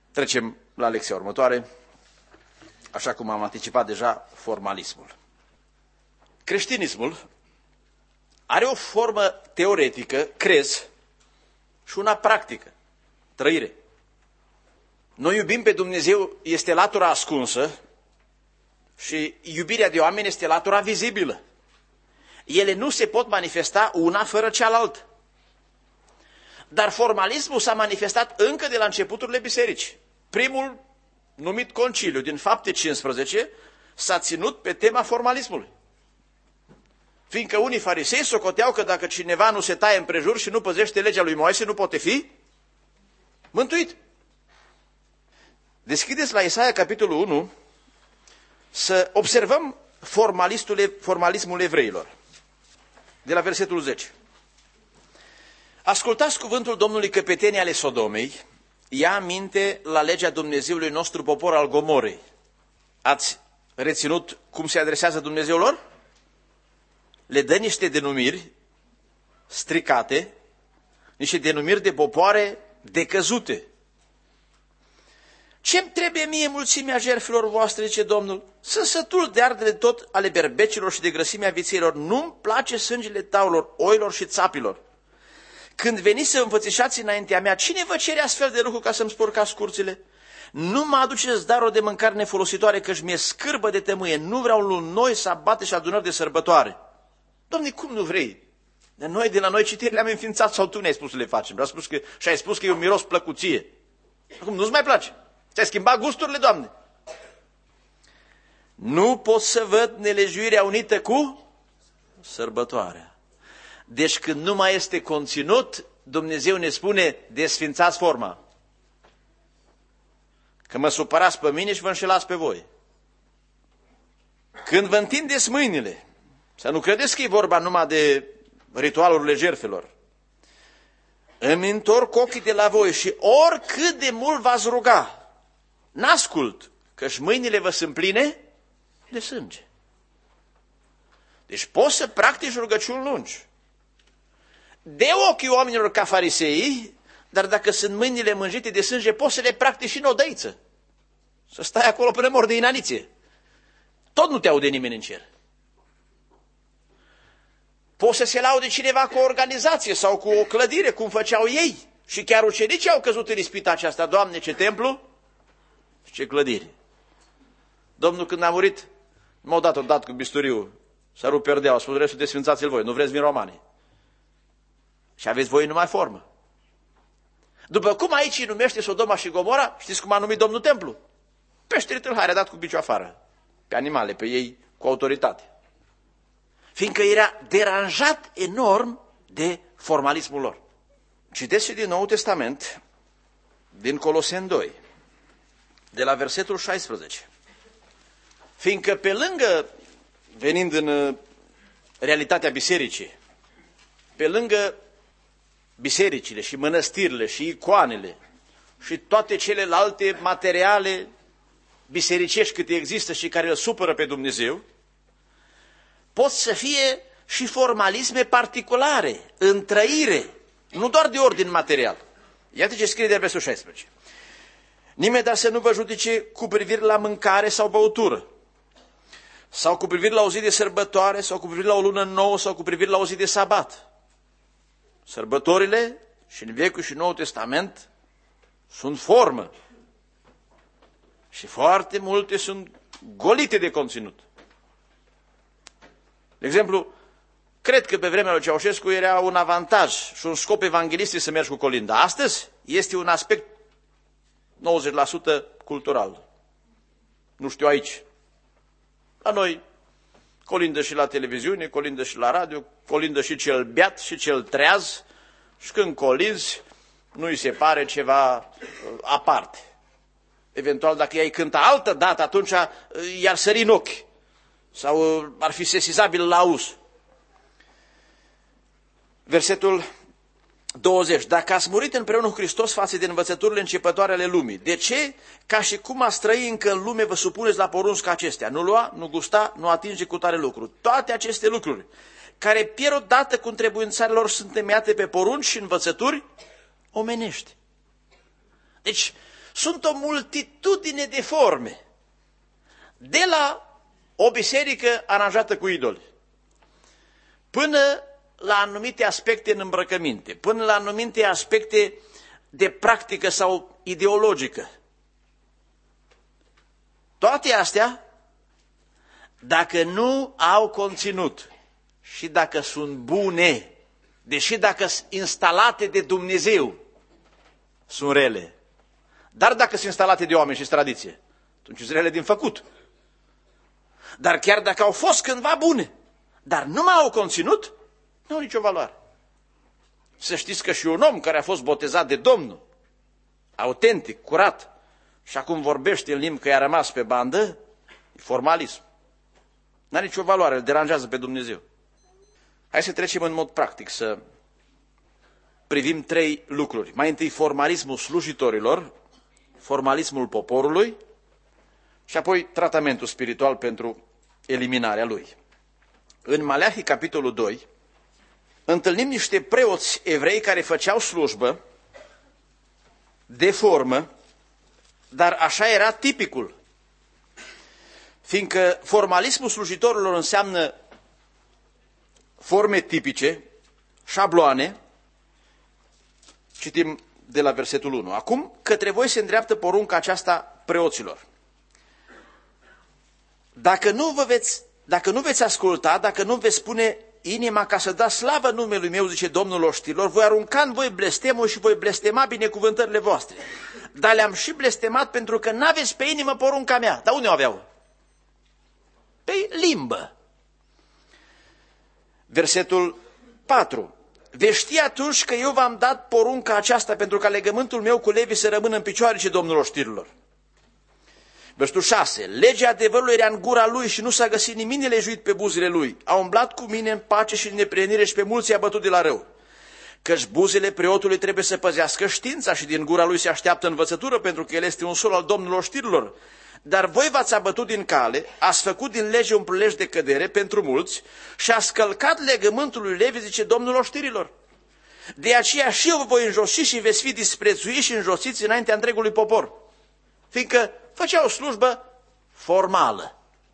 Trecem la lecția următoare, așa cum am anticipat deja, formalismul. Creștinismul are o formă teoretică, crez, și una practică, trăire. Noi iubim pe Dumnezeu, este latura ascunsă, și iubirea de oameni este latura vizibilă. Ele nu se pot manifesta una fără cealaltă. Dar formalismul s-a manifestat încă de la începuturile bisericii. Primul, numit conciliu din Fapte 15, s-a ținut pe tema formalismului. Fiindcă unii farisei socoteau că dacă cineva nu se taie împrejur și nu păzește legea lui Moise, nu poate fi mântuit. Deschideți la Isaia, capitolul 1, să observăm formalismul evreilor. De la versetul 10. Ascultați cuvântul Domnului căpetenii ale Sodomei, ia aminte la legea Dumnezeului nostru popor al Gomorei. Ați reținut cum se adresează Dumnezeu lor? Le dă niște denumiri stricate, niște denumiri de popoare decăzute. Ce-mi trebuie mie mulțimea jertfelor voastre, zice Domnul? Sunt sătul de ardere tot ale berbecilor și de grăsimea vițeilor. Nu-mi place sângele taurilor, oilor și țapilor. Când veniți să înfățișați înaintea mea, cine vă cere astfel de lucru ca să-mi spurcați curțile? Nu mă aduceți darul de mâncare nefolositoare, căci mi-e scârbă de tămâie. Nu vreau luni noi, sabate și adunări de sărbătoare. Doamne, cum nu vrei? De la noi citiri le-am înființat sau tu ne-ai spus să le facem? Și ai spus că e un miros plăcuție. Acum nu-ți mai place. Ți-ai schimbat gusturile, Doamne? Nu pot să văd nelejuirea unită cu sărbătoarea. Deci când nu mai este conținut, Dumnezeu ne spune, desfințați forma. Că mă supărați pe mine și vă înșelați pe voi. Când vă întindeți mâinile, să nu credeți că e vorba numai de ritualurile jertfelor. Îmi întorc ochii de la voi și oricât de mult v-ați ruga, n-ascult, că-și mâinile vă sunt pline de sânge. Deci poți să practici rugăciuni lungi. De ochii oamenilor ca fariseii, dar dacă sunt mâinile mânjite de sânge, poți să le practici și în odăiță. Să stai acolo până mor de inaniție. Tot nu te aude nimeni în cer. Poți să se laude cineva cu o organizație sau cu o clădire, cum făceau ei. Și chiar ucenicii au căzut în ispita aceasta. Doamne, ce templu și ce clădire. Domnul, când a murit, m-au dat odată cu bisturiu, s-a rupt perdeaua, a spus, restul desfințați-l voi, nu vreți vin romani. Și aveți voi numai formă. După cum aici îi numește Sodoma și Gomora, știți cum a numit Domnul templu? Peșteri tâlhari, a dat cu biciu afară. Pe animale, pe ei cu autoritate. Fiindcă era deranjat enorm de formalismul lor. Citesc și din Noul Testament, din Coloseni 2, de la versetul 16. Fiindcă pe lângă, venind în realitatea bisericii, pe lângă bisericile și mănăstirile și icoanele și toate celelalte materiale bisericești câte există și care îl supără pe Dumnezeu, pot să fie și formalisme particulare, în trăire, nu doar de ordin material. Iată ce scrie de versetul 16. Nimeni dar să nu vă judece cu privire la mâncare sau băutură, sau cu privire la o zi de sărbătoare, sau cu privire la o lună nouă, sau cu privire la o zi de sabat. Sărbătorile și în Vechiul și Noul Testament sunt formă și foarte multe sunt golite de conținut. De exemplu, cred că pe vremea lui Ceaușescu era un avantaj și un scop evanghelistic să mergi cu colinda. Astăzi este un aspect 90% cultural. Nu știu aici. La noi colindă și la televiziune, colindă și la radio, colindă și cel beat și cel treaz și când colinzi nu-i se pare ceva aparte. Eventual dacă i-ai cânta altă dată, atunci i-ar sări în ochi sau ar fi sesizabil la auz. Versetul 20. Dacă ați murit împreună cu Hristos față de învățăturile începătoare ale lumii, de ce? Ca și cum ați trăi încă în lume, vă supuneți la porunci ca acestea. Nu lua, nu gusta, nu atinge cu tare lucru. Toate aceste lucruri care pierd odată cu întrebuințarea lor sunt temeiate pe porunci și învățături omenești. Deci, Sunt o multitudine de forme, de la o biserică aranjată cu idoli, până la anumite aspecte în îmbrăcăminte, până la anumite aspecte de practică sau ideologică. Toate astea, dacă nu au conținut și dacă sunt bune, deși dacă sunt instalate de Dumnezeu, sunt rele. Dar dacă sunt instalate de oameni și tradiție, atunci sunt rele din făcut. Dar chiar dacă au fost cândva bune, dar nu mai au conținut, nu au nicio valoare. Să știți că și un om care a fost botezat de Domnul, autentic, curat, și acum vorbește în limbi că i-a rămas pe bandă, e formalism. N-are nicio valoare, îl deranjează pe Dumnezeu. Hai să trecem în mod practic, să privim 3 lucruri. Mai întâi formalismul slujitorilor, formalismul poporului și apoi tratamentul spiritual pentru eliminarea lui. În Maleahi, capitolul 2, întâlnim niște preoți evrei care făceau slujbă de formă, dar așa era tipicul. Fiindcă formalismul slujitorilor înseamnă forme tipice, șabloane, citim de la versetul 1. Acum, către voi se îndreaptă porunca aceasta preoților. Dacă nu veți asculta, dacă nu veți spune inima ca să dați slavă numelui meu, zice Domnul oștirilor, voi arunca în voi blestemul și voi blestema binecuvântările voastre. Dar le-am și blestemat pentru că n-aveți pe inimă porunca mea. Dar unde o aveau? Pe limbă. Versetul 4. Veți ști atunci că eu v-am dat porunca aceasta pentru ca legământul meu cu Levi să rămână în picioare, zice Domnul oștirilor. Versetul 6. Legea adevărului era în gura lui și nu s-a găsit nimic nelejuit pe buzele lui. A umblat cu mine în pace și în neprienire și pe mulți i-a bătut de la rău. Căci buzele preotului trebuie să păzească știința și din gura lui se așteaptă învățătură, pentru că el este un sol al Domnului oștirilor. Dar voi v-ați abătut din cale, ați făcut din lege un prilej de cădere pentru mulți și ați călcat legământul lui Levi, zice Domnul oștirilor. De aceea și eu vă voi înjosi și veți fi disprețuiți și înjosiți înaintea întregului popor. Fiindcă făceau slujbă formală.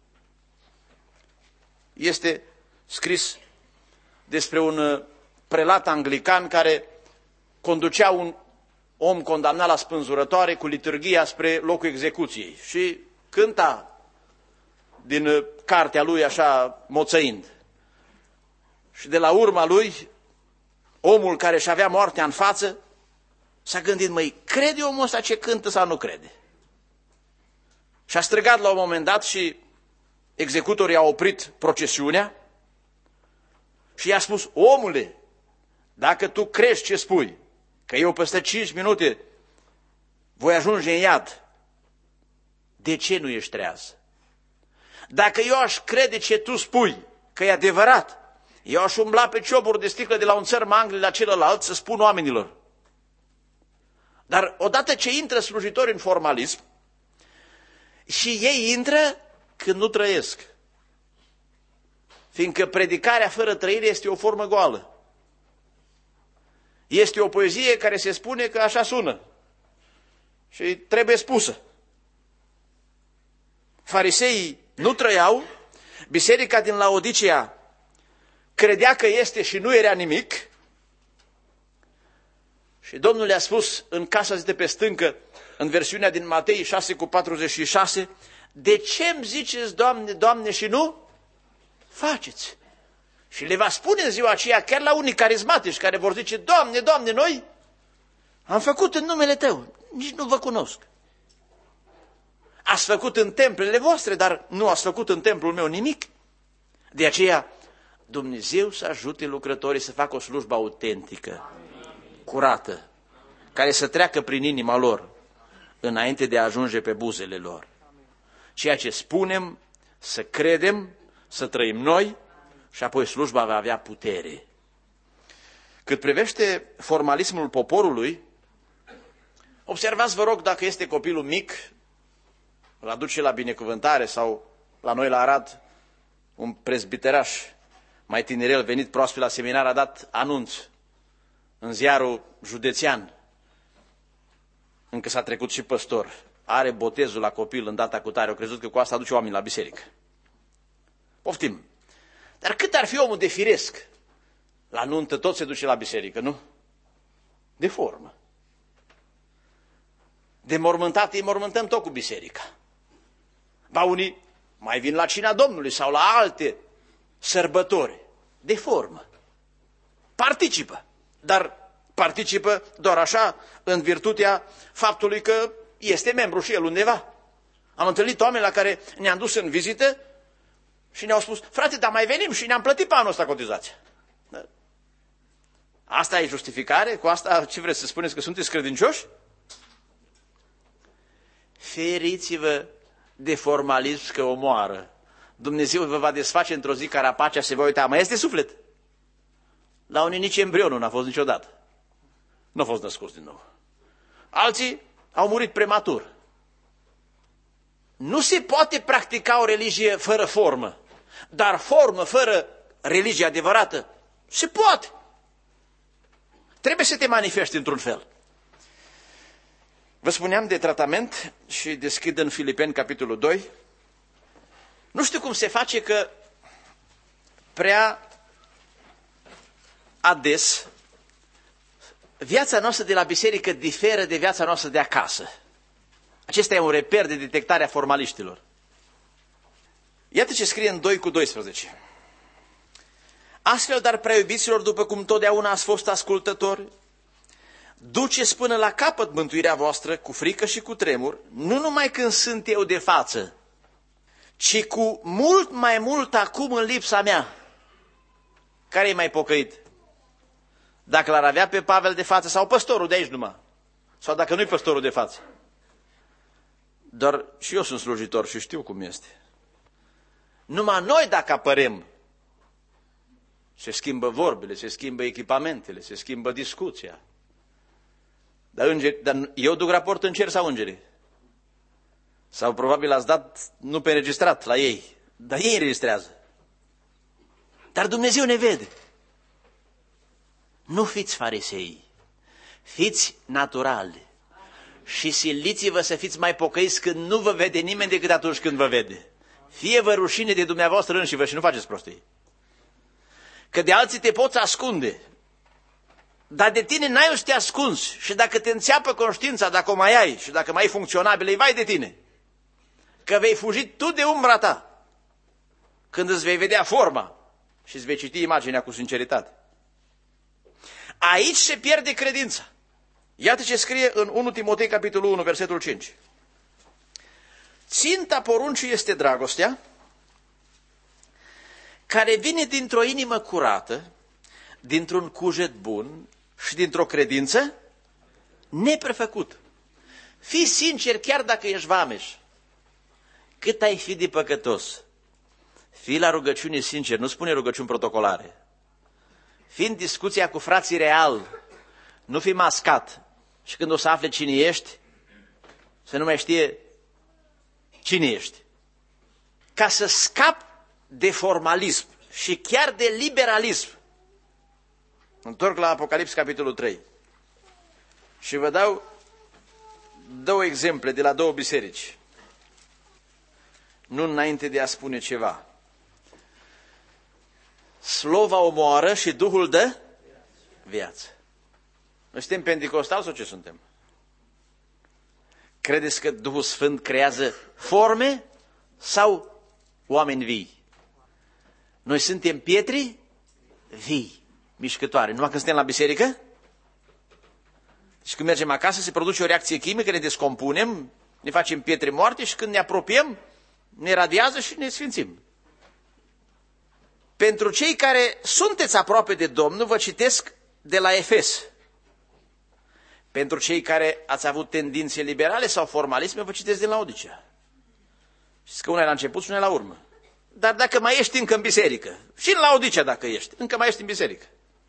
Este scris despre un prelat anglican care conducea un om condamnat la spânzurătoare cu liturghia spre locul execuției și cânta din cartea lui așa moțăind. Și de la urma lui, omul care și avea moartea în față s-a gândit, măi, crede omul ăsta ce cântă sau nu crede? Și a strigat la un moment dat și executorii au oprit procesiunea și i-a spus, omule, dacă tu crezi ce spui, că eu peste 5 minute voi ajunge în iad, de ce nu ești treaz? Dacă eu aș crede ce tu spui, că e adevărat, eu aș umbla pe cioburi de sticlă de la un țărm angli la celălalt să spun oamenilor. Dar odată ce intră slujitori în formalism, și ei intră când nu trăiesc. Fiindcă predicarea fără trăire este o formă goală. Este o poezie care se spune că așa sună. Și trebuie spusă. Fariseii nu trăiau, biserica din Laodicea credea că este și nu era nimic. Și Domnul le-a spus în casa zi de pe stâncă, în versiunea din Matei 6:46, de ce îmi ziceți, Doamne, Doamne, și nu faceți? Și le va spune în ziua aceea, chiar la unii carismatici care vor zice, Doamne, Doamne, noi am făcut în numele Tău, nici nu vă cunosc. Ați făcut în templele voastre, dar nu ați făcut în templul meu nimic. De aceea, Dumnezeu să ajute lucrătorii să facă o slujbă autentică, curată, care să treacă prin inima lor, înainte de a ajunge pe buzele lor. Ceea ce spunem, să credem, să trăim noi și apoi slujba va avea putere. Cât privește formalismul poporului, observați, vă rog, dacă este copilul mic, îl aduce la binecuvântare sau la noi la Arad, un prezbiteraș mai tinerel venit proaspăt la seminar a dat anunț în ziarul județean. încă s-a trecut și păstor, are botezul la copil în data cu tare, au crezut că cu asta aduce oamenii la biserică. Poftim. Dar cât ar fi omul de firesc? La nuntă tot se duce la biserică, nu? De formă. De mormântat îi mormântăm tot cu biserica. Ba unii mai vin la cina Domnului sau la alte sărbători. De formă. Participă. Dar participă doar așa, în virtutea faptului că este membru și el undeva. Am întâlnit oameni la care ne-am dus în vizită și ne-au spus, frate, dar mai venim și ne-am plătit pe anul ăsta cotizația. Da. Asta e justificare? Cu asta ce vreți să spuneți, că sunteți credincioși? Feriți-vă de formalism că omoară. Dumnezeu vă va desface într-o zi carapacea și se va uita, mai este suflet? La unii nici embrionul n-a fost niciodată. Nu a fost născut din nou. Alții au murit prematur. Nu se poate practica o religie fără formă, dar formă fără religie adevărată se poate. Trebuie să te manifesti într-un fel. Vă spuneam de tratament și deschid în Filipeni, capitolul 2. Nu știu cum se face că prea ades viața noastră de la biserică diferă de viața noastră de acasă. Acesta e un reper de detectare a formaliștilor. Iată ce scrie în 2:12. Astfel, dar, prea iubiților, după cum totdeauna ați fost ascultători, duceți până la capăt mântuirea voastră cu frică și cu tremur, nu numai când sunt eu de față, ci cu mult mai mult acum în lipsa mea. Care e mai pocăit? Dacă l-ar avea pe Pavel de față sau păstorul de aici numai? Sau dacă nu-i păstorul de față? Doar și eu sunt slujitor și știu cum este. Numai noi dacă apărem, se schimbă vorbele, se schimbă echipamentele, se schimbă discuția. Dar eu duc raport în cer sau îngerii? Sau probabil ați dat nu pe înregistrat la ei, dar ei înregistrează. Dar Dumnezeu ne vede. Nu fiți farisei, fiți naturali și siliți-vă să fiți mai pocăiți când nu vă vede nimeni decât atunci când vă vede. Fie-vă rușine de dumneavoastră înșivă și nu faceți prostii. Că de alții te poți ascunde, dar de tine n-ai o să te ascunzi și dacă te înțeapă conștiința, dacă o mai ai și dacă mai e funcționabilă, îi vai de tine. Că vei fugi tu de umbra ta când îți vei vedea forma și îți vei citi imaginea cu sinceritate. Aici se pierde credința. Iată ce scrie în 1 Timotei, capitolul 1, versetul 5. Ținta poruncii este dragostea, care vine dintr-o inimă curată, dintr-un cuget bun și dintr-o credință neprefăcută. Fii sincer chiar dacă ești vameș. Cât ai fi de păcătos, fii la rugăciune sincer, nu spune rugăciuni protocolare. Fii în discuția cu frații real, nu fi mascat. Și când o să afle cine ești, să nu mai știe cine ești. Ca să scapi de formalism și chiar de liberalism. Întorc la Apocalips, capitolul 3. Și vă dau două exemple de la două biserici. Nu înainte de a spune ceva. Slova omoară și Duhul dă viață. Noi suntem penticostali sau ce suntem? Credeți că Duhul Sfânt creează forme sau oameni vii? Noi suntem pietri vii, mișcătoare. Numai când suntem la biserică? Și când mergem acasă se produce o reacție chimică, ne descompunem, ne facem pietre moarte și când ne apropiem, ne radiază și ne sfințim. Pentru cei care sunteți aproape de Domnul, vă citesc de la Efes. Pentru cei care ați avut tendințe liberale sau formalisme, vă citesc din Laodicea. Știți că una e la început și una e la urmă. Dar dacă mai ești încă în biserică, și în Laodicea dacă ești, încă mai ești în biserică.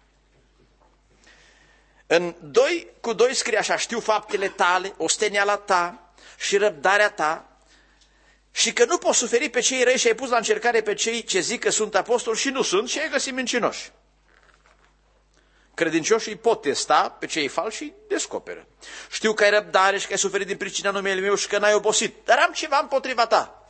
În 2:2 scrie așa: știu faptele tale, osteniala ta și răbdarea ta, și că nu poți suferi pe cei răi și ai pus la încercare pe cei ce zic că sunt apostoli și nu sunt și ai găsit mincinoși. Credincioșii pot testa pe cei falși și descoperă. Știu că ai răbdare și că ai suferit din pricina numele meu și că n-ai obosit, dar am ceva împotriva ta.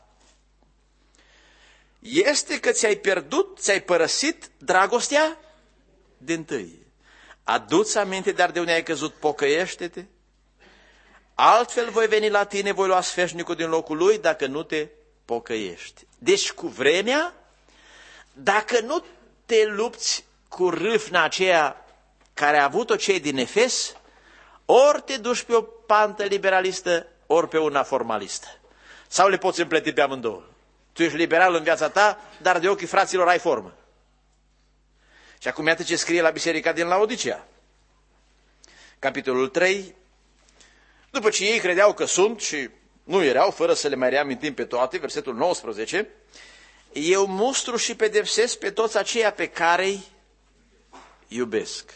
Este că ți-ai pierdut, ți-ai părăsit dragostea dintâi. Adu-ți aminte dar de unde ai căzut, pocăiește-te. Altfel voi veni la tine, voi lua sfeșnicul din locul lui dacă nu te pocăiești. Deci cu vremea, dacă nu te lupți cu râvna aceea care a avut-o cei din Efes, ori te duci pe o pantă liberalistă, ori pe una formalistă. Sau le poți împleti pe amândouă. Tu ești liberal în viața ta, dar de ochii fraților ai formă. Și acum iată ce scrie la biserica din Laodicea. Capitolul 3. După ce ei credeau că sunt și nu erau, fără să le mai reamintim pe toate, versetul 19, eu mustru și pedepsesc pe toți aceia pe care-i iubesc.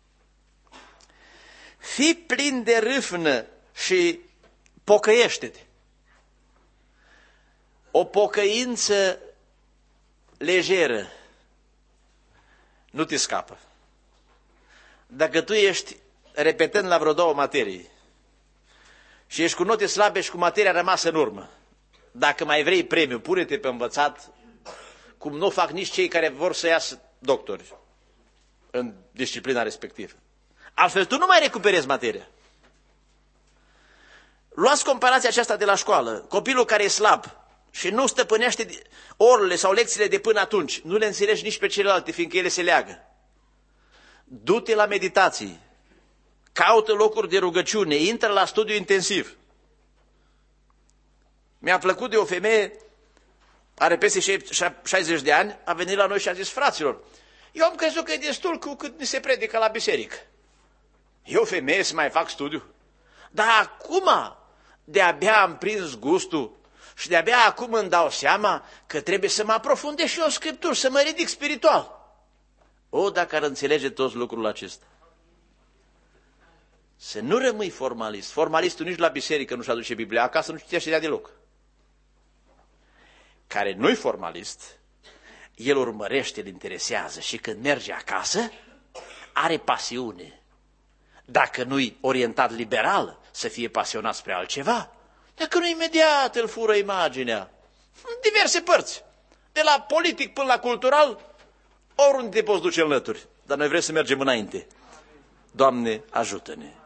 Fii plin de râvnă și pocăiește-te. O pocăință lejeră nu te scapă. Dacă tu ești repetând la vreo 2 materii și ești cu note slabe și cu materia rămasă în urmă, dacă mai vrei premiu, pune-te pe învățat, cum nu fac nici cei care vor să iasă doctori în disciplina respectivă. Altfel tu nu mai recuperezi materia. Luați comparația aceasta de la școală. Copilul care e slab și nu stăpânește orele sau lecțiile de până atunci, nu le înțelegi nici pe celelalte, fiindcă ele se leagă. Du-te la meditații, caută locuri de rugăciune, intră la studiu intensiv. Mi-a plăcut de o femeie, are peste 60 de ani, a venit la noi și a zis: fraților, eu am crezut că e destul cu cât ni se predică la biserică. Eu, femeie, să mai fac studiu? Dar acum, de-abia am prins gustul și de-abia acum îmi dau seama că trebuie să mă aprofundez și eu în Scripturi, să mă ridic spiritual. O, dacă ar înțelege toți lucrul acesta. Să nu rămâi formalist. Formalistul nici la biserică nu-și aduce Biblia acasă, nu citește ea deloc. Care nu-i formalist, el urmărește, îl interesează și când merge acasă, are pasiune. Dacă nu-i orientat liberal, să fie pasionat spre altceva. Dacă nu, imediat îl fură imaginea. În diverse părți. De la politic până la cultural, oriunde te poți duce în lături. Dar noi vrem să mergem înainte. Doamne, ajută-ne!